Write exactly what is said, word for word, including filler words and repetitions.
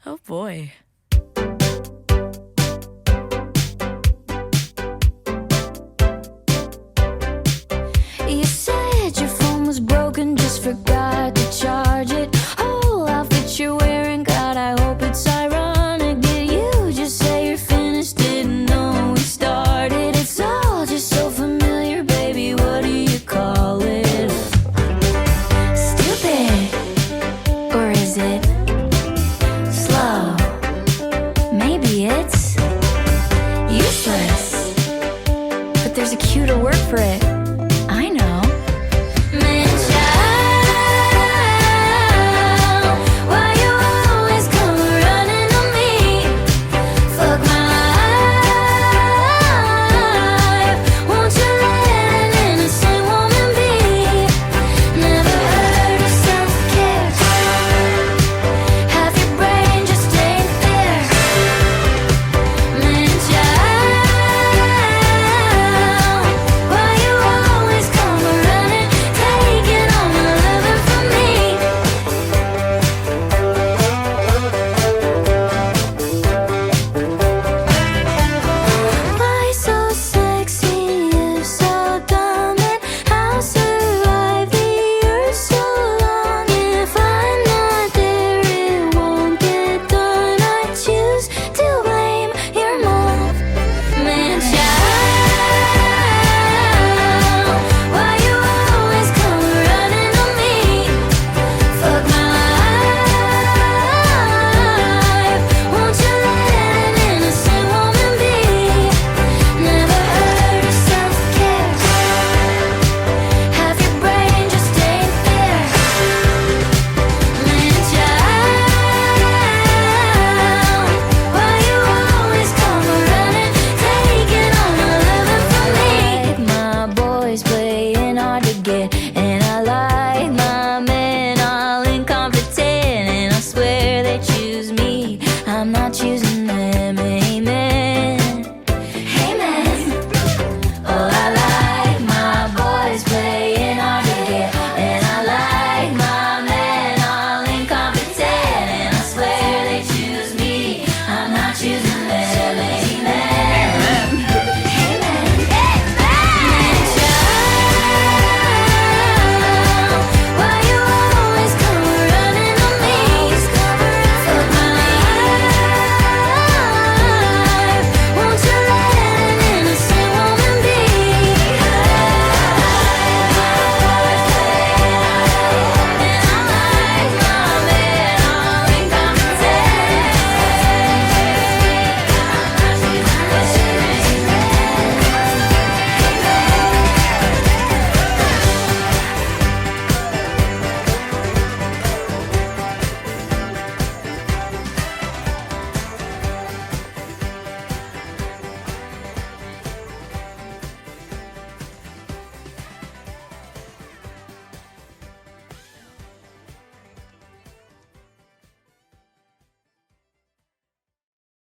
Oh boy. You said your phone was broken, just forgot to charge it. Whole outfit you're wearing, God, I hope it's ironic. Did you just say you're finished? Didn't know we started. It's all just so familiar, baby, what do you call it? Stupid, or is it